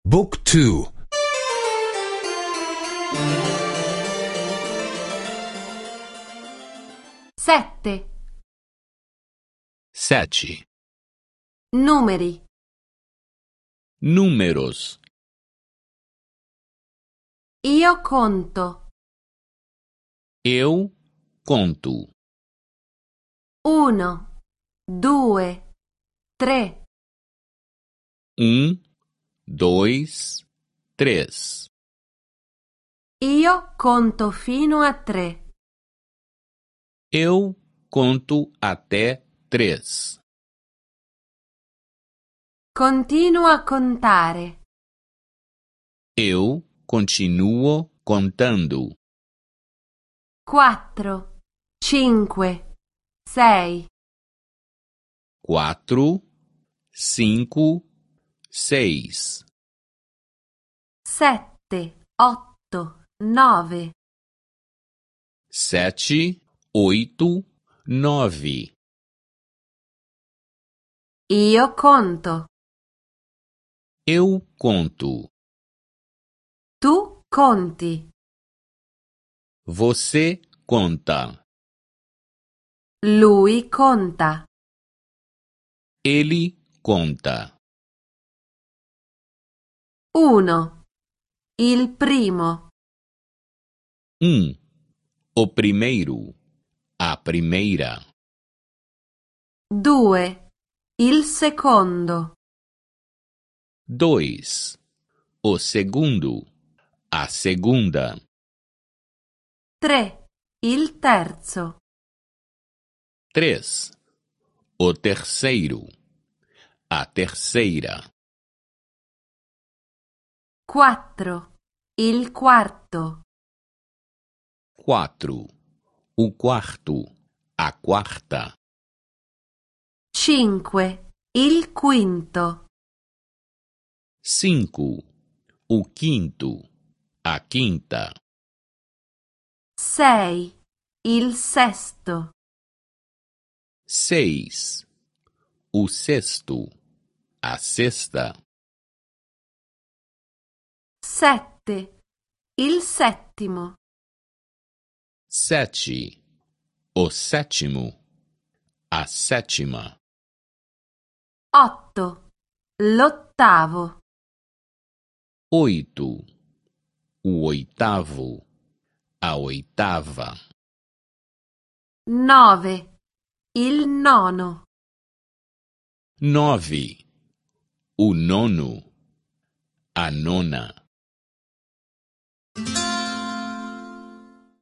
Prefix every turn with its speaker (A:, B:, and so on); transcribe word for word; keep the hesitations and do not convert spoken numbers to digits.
A: Book two.
B: Sette.
C: Sete.
B: Numeri.
C: Números.
B: Io conto.
C: Eu conto.
B: Uno, due, tre.
C: Um, dois, três.
B: Io conto fino a tre.
C: Eu conto até três.
B: Continuo a contare.
C: Eu continuo contando.
B: Quattro, cinque, sei.
C: Quatro, cinco, seis.
B: Sette, otto, nove.
C: Sete, oito, nove.
B: Io conto.
C: Eu conto.
B: Tu conti.
C: Você conta.
B: Lui conta.
C: Ele conta.
B: Uno. Il primo.
C: Um, o primeiro, a primeira.
B: Due. Il secondo.
C: Dois, o segundo, a segunda.
B: Tre. Il terzo.
C: Três, o terceiro, a terceira.
B: Quattro. Il quarto.
C: Quatro, o quarto, a quarta.
B: Cinque. Il quinto.
C: Cinco, o quinto, a quinta.
B: Sei. Il sesto.
C: Seis, o sexto, a sexta.
B: Sette. Il settimo.
C: Sete, o sétimo, a sétima.
B: Otto. L'ottavo.
C: Oito, o oitavo, a oitava.
B: Nove. Il nono.
C: Nove, o nono, a nona.